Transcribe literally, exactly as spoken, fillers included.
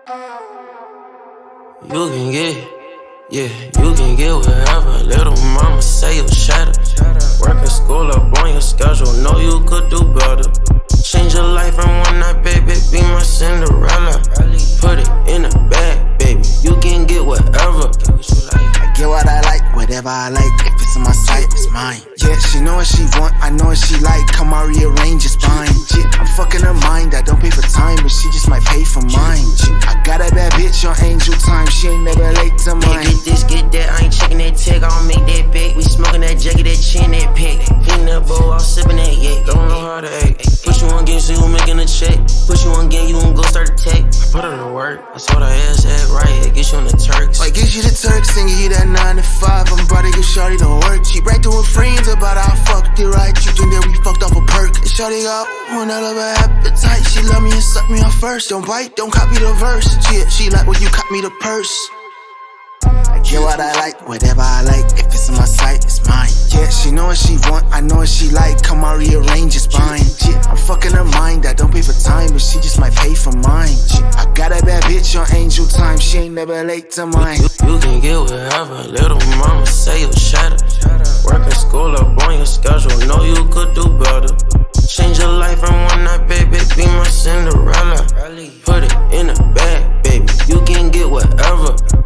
You can get, yeah, you can get whatever. Little mama say you shatter. Working school up on your schedule, know you could do better. Change your life in one night, baby, be my Cinderella. Put it in a bag, baby, you can get whatever. I get what I like, whatever I like. If it's in my sight, it's mine. Yeah, she know what she want, I know what she like. Come on, rearrange it's fine. Yeah, I'm fucking her mind, I don't pay for time, but she just might pay for mine. Yeah, I got a bad bitch on angel time, she ain't never late to mine. Get this, get that, I ain't checking that tech, I don't make that big. We smoking that jacket, that chin, that pick. In that bowl, I'm sipping that yak, don't know how to act. Put you on game, so you making a check. Put you on game, you won't go start a tech. I put her to work, I told her ass act right, it gets you on the Turks. Like, get you the Turks, and you that nine to five. I'm about to get shorty to work. She right to her friends about how I fucked it right. You think that we fucked off a perk. And shorty got one hell of a appetite. She love me and suck me off first. Don't bite, don't copy the verse. Yeah, she like when you cop me the purse. I get what I like, whatever I like. If it's in my sight, it's mine. Yeah, she know what she want, I know what she like. Come on, rearrange it's fine. Yeah, I'm fucking her mind, I don't pay for time, but she just might pay for mine. Yeah, I got a bad bitch on angel time, she ain't never late to mine. You, you can get whatever, little mama say you shatter. Working school up on your schedule, know you could do better. Change your life in one night, baby, be my Cinderella. Put it in a bag, baby, you can get whatever.